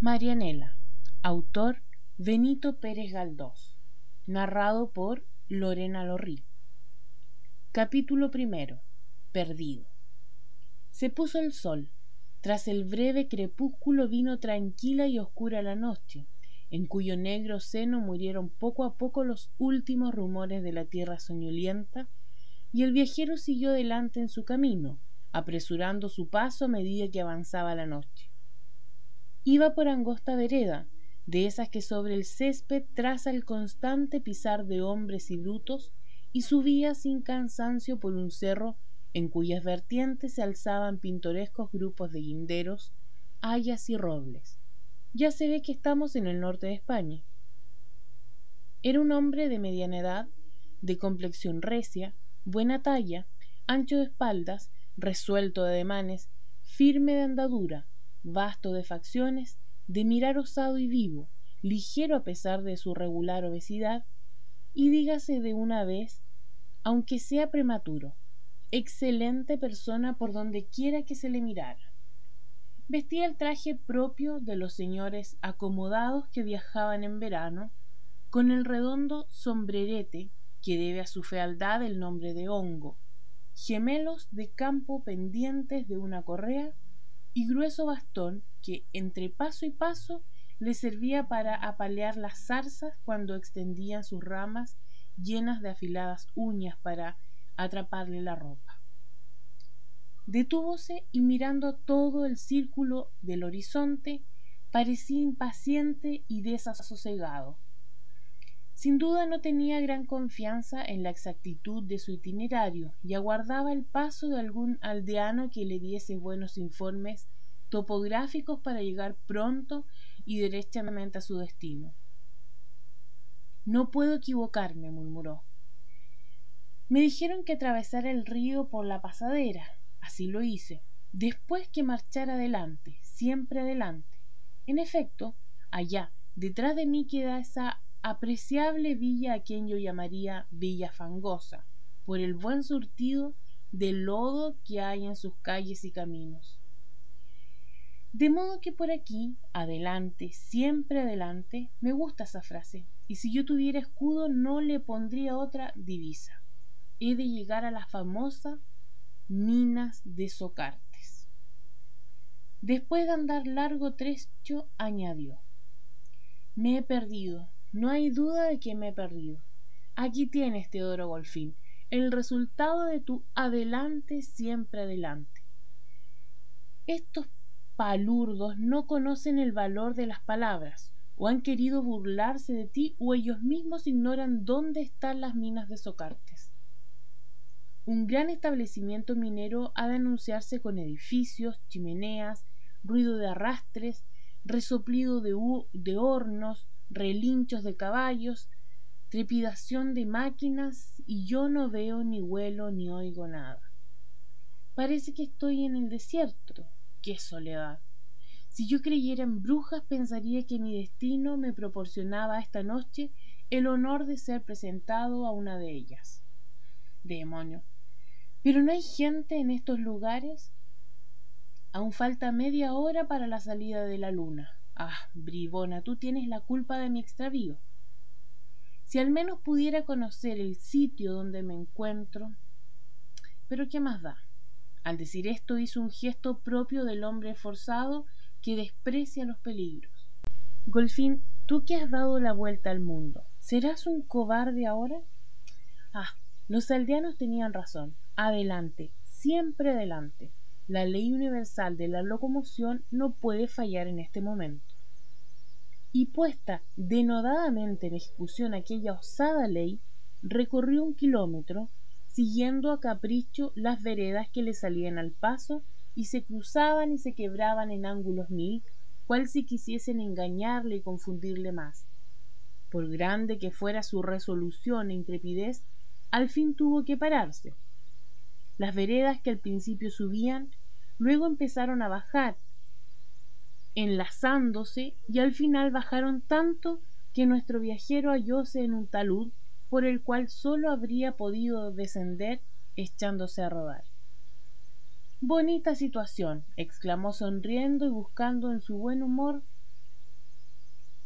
Marianela, autor Benito Pérez Galdós, narrado por Lorena Lorrí. Capítulo primero. Perdido. Se puso el sol. Tras el breve crepúsculo vino tranquila y oscura la noche, en cuyo negro seno murieron poco a poco los últimos rumores de la tierra soñolienta, y el viajero siguió delante en su camino, apresurando su paso a medida que avanzaba la noche. Iba por angosta vereda, de esas que sobre el césped traza el constante pisar de hombres y brutos, y subía sin cansancio por un cerro en cuyas vertientes se alzaban pintorescos grupos de guinderos, hayas y robles. Ya se ve que estamos en el norte de España. Era un hombre de mediana edad, de complexión recia, buena talla, ancho de espaldas, resuelto de ademanes, firme de andadura, vasto de facciones, de mirar osado y vivo, ligero a pesar de su regular obesidad, y dígase de una vez, aunque sea prematuro, excelente persona por donde quiera que se le mirara. Vestía el traje propio de los señores acomodados que viajaban en verano, con el redondo sombrerete que debe a su fealdad el nombre de hongo, gemelos de campo pendientes de una correa y grueso bastón que entre paso y paso le servía para apalear las zarzas cuando extendían sus ramas llenas de afiladas uñas para atraparle la ropa. Detúvose y mirando todo el círculo del horizonte parecía impaciente y desasosegado. Sin duda no tenía gran confianza en la exactitud de su itinerario y aguardaba el paso de algún aldeano que le diese buenos informes topográficos para llegar pronto y derechamente a su destino. No puedo equivocarme, murmuró. Me dijeron que atravesara el río por la pasadera. Así lo hice. Después que marchara adelante, siempre adelante. En efecto, allá, detrás de mí queda esa apreciable villa a quien yo llamaría Villa Fangosa, por el buen surtido de lodo que hay en sus calles y caminos. De modo que por aquí, adelante, siempre adelante, me gusta esa frase, y si yo tuviera escudo no le pondría otra divisa. He de llegar a la famosa Minas de Socartes. Después de andar largo trecho, añadió: me he perdido, no hay duda de que me he perdido. Aquí tienes, Teodoro Golfín, el resultado de tu adelante, siempre adelante. Estos palurdos no conocen el valor de las palabras, o han querido burlarse de ti, o ellos mismos ignoran dónde están las minas de Socartes. Un gran establecimiento minero ha de anunciarse con edificios, chimeneas, ruido de arrastres, resoplido de hornos, relinchos de caballos, trepidación de máquinas, y yo no veo ni huelo ni oigo nada. Parece que estoy en el desierto. ¡Qué soledad! Si yo creyera en brujas, pensaría que mi destino me proporcionaba esta noche el honor de ser presentado a una de ellas. ¡Demonio! ¿Pero no hay gente en estos lugares? Aún falta media hora para la salida de la luna. Ah, bribona, tú tienes la culpa de mi extravío. Si al menos pudiera conocer el sitio donde me encuentro. Pero ¿qué más da? Al decir esto hizo un gesto propio del hombre esforzado que desprecia los peligros. Golfín, tú que has dado la vuelta al mundo, ¿serás un cobarde ahora? Ah, los aldeanos tenían razón. Adelante, siempre adelante. La ley universal de la locomoción no puede fallar en este momento. Y puesta denodadamente en ejecución aquella osada ley, recorrió 1 kilómetro, siguiendo a capricho las veredas que le salían al paso y se cruzaban y se quebraban en ángulos mil, cual si quisiesen engañarle y confundirle más. Por grande que fuera su resolución e intrepidez, al fin tuvo que pararse. Las veredas que al principio subían, luego empezaron a bajar, enlazándose, y al final bajaron tanto que nuestro viajero hallóse en un talud por el cual sólo habría podido descender echándose a rodar. Bonita situación, exclamó sonriendo y buscando en su buen humor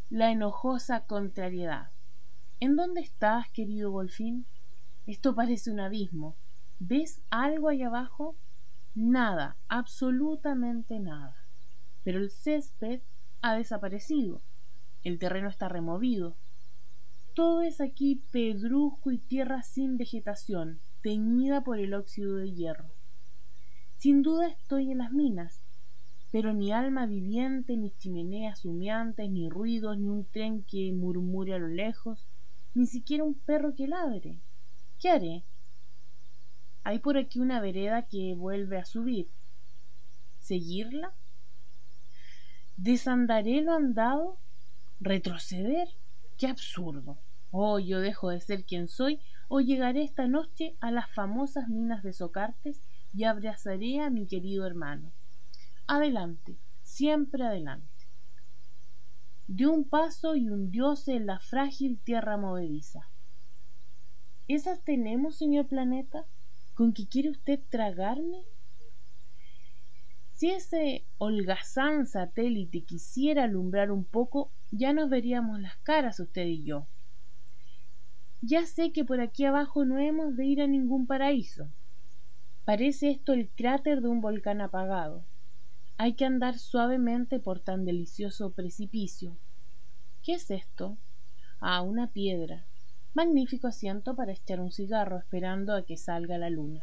la enojosa contrariedad. ¿En dónde estás, querido Golfín? Esto parece un abismo. ¿Ves algo ahí abajo? Nada, absolutamente nada. Pero el césped ha desaparecido. El terreno está removido. Todo es aquí pedrusco y tierra sin vegetación, teñida por el óxido de hierro. Sin duda estoy en las minas, pero ni alma viviente, ni chimeneas humeantes, ni ruidos, ni un tren que murmure a lo lejos, ni siquiera un perro que ladre. ¿Qué haré? Hay por aquí una vereda que vuelve a subir. ¿Seguirla? ¿Desandaré lo andado? ¿Retroceder? ¡Qué absurdo! Oh, yo dejo de ser quien soy, o llegaré esta noche a las famosas minas de Socartes y abrazaré a mi querido hermano. Adelante, siempre adelante. Dio un paso y hundióse en la frágil tierra movediza. ¿Esas tenemos, señor Planeta? ¿Con qué quiere usted tragarme? Si ese holgazán satélite quisiera alumbrar un poco, ya nos veríamos las caras usted y yo. Ya sé que por aquí abajo no hemos de ir a ningún paraíso. Parece esto el cráter de un volcán apagado. Hay que andar suavemente por tan delicioso precipicio. ¿Qué es esto? Ah, una piedra. Magnífico asiento para echar un cigarro esperando a que salga la luna.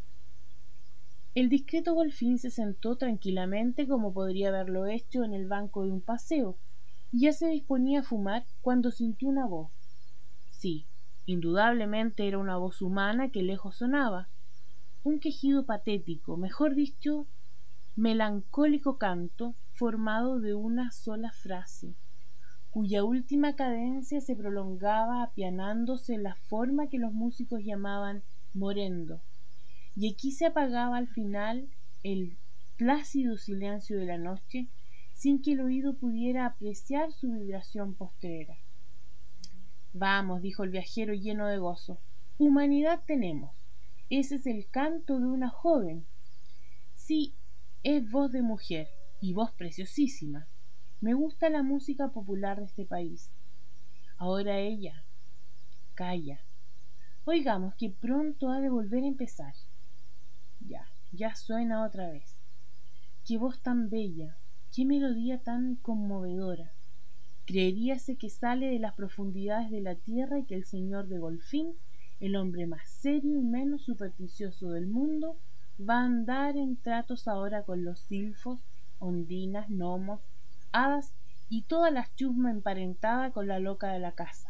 El discreto Golfín se sentó tranquilamente como podría haberlo hecho en el banco de un paseo, y ya se disponía a fumar cuando sintió una voz. Sí, indudablemente era una voz humana que lejos sonaba, un quejido patético, mejor dicho, melancólico canto formado de una sola frase, cuya última cadencia se prolongaba apianándose en la forma que los músicos llamaban morendo, y aquí se apagaba al final el plácido silencio de la noche sin que el oído pudiera apreciar su vibración postrera. Vamos, dijo el viajero lleno de gozo, humanidad tenemos. Ese es el canto de una joven. Sí, es voz de mujer, y voz preciosísima. Me gusta la música popular de este país. Ahora ella, calla. Oigamos que pronto ha de volver a empezar. Ya suena otra vez. Qué voz tan bella, qué melodía tan conmovedora. Creeríase que sale de las profundidades de la tierra y que el señor de Golfín, el hombre más serio y menos supersticioso del mundo, va a andar en tratos ahora con los silfos, ondinas, gnomos, hadas y toda la chusma emparentada con la loca de la casa.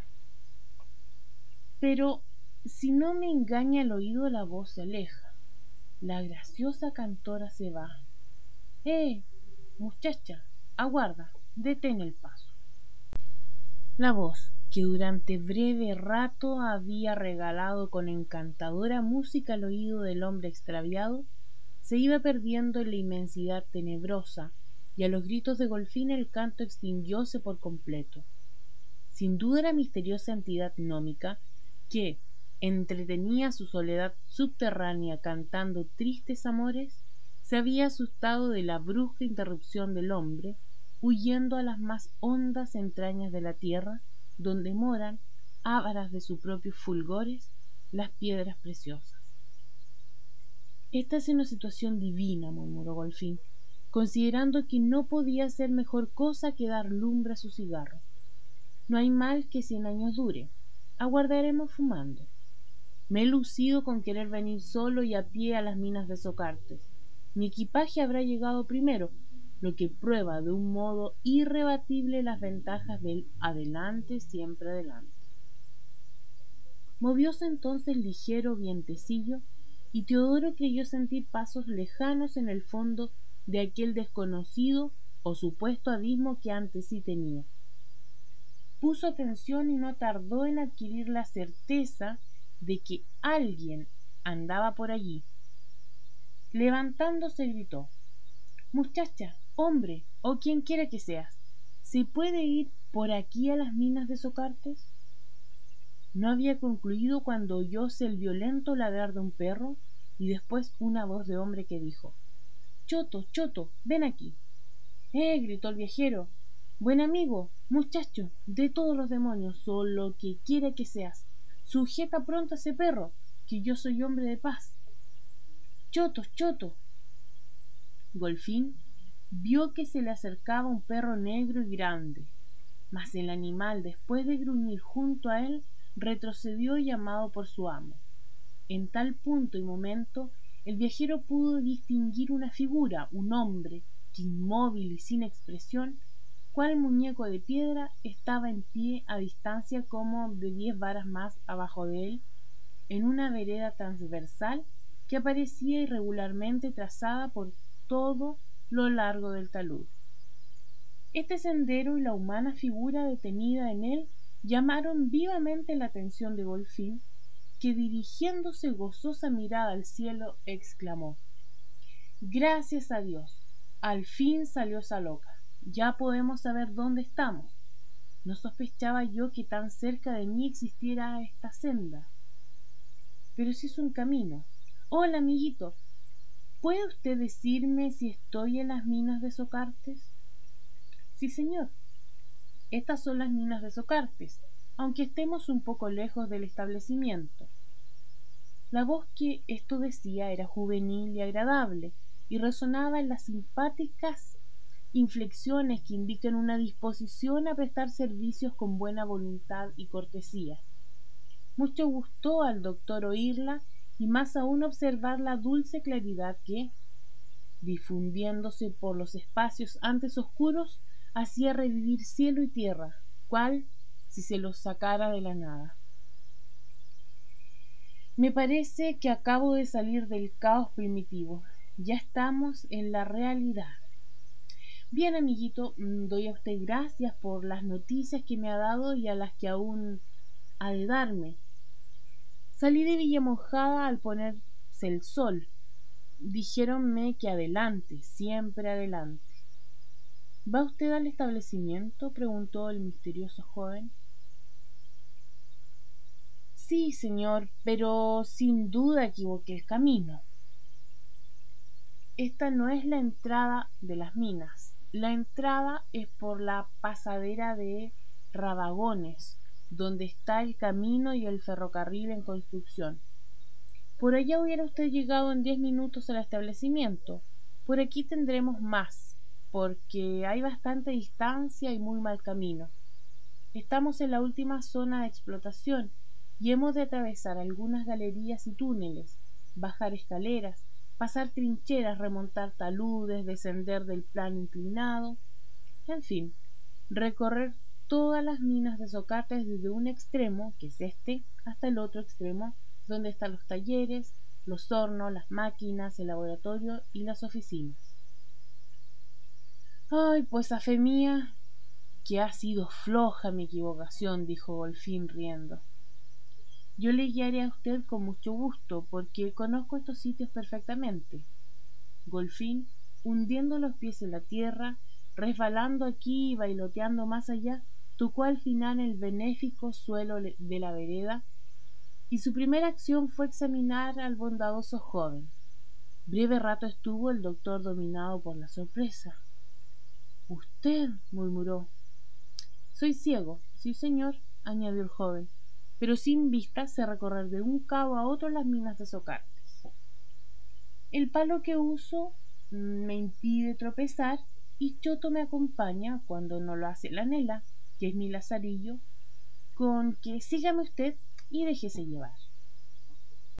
Pero si no me engaña el oído, la voz se aleja. La graciosa cantora se va. Muchacha, aguarda, detén el paso. La voz, que durante breve rato había regalado con encantadora música al oído del hombre extraviado, se iba perdiendo en la inmensidad tenebrosa, y a los gritos de Golfín el canto extinguióse por completo. Sin duda la misteriosa entidad gnómica, que entretenía su soledad subterránea cantando tristes amores, se había asustado de la brusca interrupción del hombre, huyendo a las más hondas entrañas de la tierra, donde moran, ávaras de sus propios fulgores, las piedras preciosas. Esta es una situación divina, murmuró Golfín, considerando que no podía hacer mejor cosa que dar lumbre a su cigarro. No hay mal que 100 años dure. Aguardaremos fumando. Me he lucido con querer venir solo y a pie a las minas de Socartes. Mi equipaje habrá llegado primero, lo que prueba de un modo irrebatible las ventajas del adelante, siempre adelante. Movióse entonces ligero vientecillo, y Teodoro creyó sentir pasos lejanos en el fondo de aquel desconocido o supuesto abismo que ante sí tenía. Puso atención y no tardó en adquirir la certeza de que alguien andaba por allí. Levantándose gritó: «Muchacha, hombre, o quien quiera que seas, ¿se puede ir por aquí a las minas de Socartes?». No había concluido cuando oyóse el violento ladrar de un perro y después una voz de hombre que dijo: «Choto, Choto, ven aquí». Gritó el viajero. Buen amigo, muchacho, de todos los demonios, o lo que quiera que seas, sujeta pronto a ese perro, que yo soy hombre de paz. Choto, Choto. Golfín vio que se le acercaba un perro negro y grande, mas el animal, después de gruñir junto a él, retrocedió llamado por su amo. En tal punto y momento el viajero pudo distinguir una figura, un hombre, que inmóvil y sin expresión, cual muñeco de piedra, estaba en pie a distancia como de 10 varas más abajo de él, en una vereda transversal que aparecía irregularmente trazada por todo lo largo del talud. Este sendero y la humana figura detenida en él llamaron vivamente la atención de Golfín, que dirigiéndose gozosa mirada al cielo, exclamó: Gracias a Dios, al fin salió esa loca. Ya podemos saber dónde estamos. No sospechaba yo que tan cerca de mí existiera esta senda. Pero si es un camino. Hola, amiguito. ¿Puede usted decirme si estoy en las minas de Socartes? Sí, señor. Estas son las minas de Socartes, aunque estemos un poco lejos del establecimiento. La voz que esto decía era juvenil y agradable, y resonaba en las simpáticas inflexiones que indican una disposición a prestar servicios con buena voluntad y cortesía. Mucho gustó al doctor oírla, y más aún observar la dulce claridad que, difundiéndose por los espacios antes oscuros, hacía revivir cielo y tierra, cual si se los sacara de la nada. Me parece que acabo de salir del caos primitivo. Ya estamos en la realidad. Bien, amiguito, doy a usted gracias por las noticias que me ha dado y a las que aún ha de darme. Salí de Villamojada al ponerse el sol. Dijéronme que adelante, siempre adelante. ¿Va usted al establecimiento?, preguntó el misterioso joven. Sí, señor, pero sin duda equivoqué el camino. Esta no es la entrada de las minas. La entrada es por la pasadera de Rabagones, donde está el camino y el ferrocarril en construcción. Por allá hubiera usted llegado en 10 minutos al establecimiento. Por aquí tendremos más, porque hay bastante distancia y muy mal camino. Estamos en la última zona de explotación y hemos de atravesar algunas galerías y túneles, bajar escaleras, pasar trincheras, remontar taludes, descender del plano inclinado, en fin, recorrer todas las minas de Socartes desde un extremo, que es este, hasta el otro extremo, donde están los talleres, los hornos, las máquinas, el laboratorio y las oficinas. Ay, pues a fe mía, que ha sido floja mi equivocación, dijo Golfín riendo. Yo le guiaré a usted con mucho gusto, porque conozco estos sitios perfectamente. Golfín, hundiendo los pies en la tierra, resbalando aquí y bailoteando más allá, tocó al final el benéfico suelo de la vereda, y su primera acción fue examinar al bondadoso joven. Breve rato estuvo el doctor dominado por la sorpresa. —¿Usted? —murmuró. —Soy ciego, sí, señor —añadió el joven—, pero sin vista sé recorrer de un cabo a otro las minas de Socartes. El palo que uso me impide tropezar, y Choto me acompaña cuando no lo hace la Nela, que es mi lazarillo, con que sígame usted y déjese llevar.